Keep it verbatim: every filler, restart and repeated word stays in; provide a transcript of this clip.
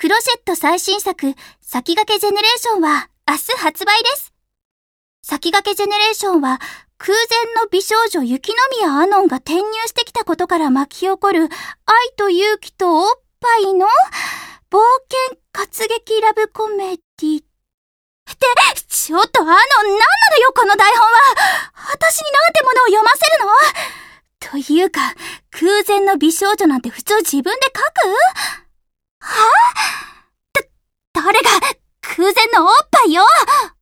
クロシェット最新作、先駆けジェネレーションは明日発売です。先駆けジェネレーションは、空前の美少女雪宮アノンが転入してきたことから巻き起こる愛と勇気とおっぱいの冒険活劇ラブコメディ。って、ちょっとアノン、なんなのよこの台本は。私になんてものを読ませるの？というか、空前の美少女なんて普通自分で書く？はぁ？だ、誰が空前のおっぱいよ！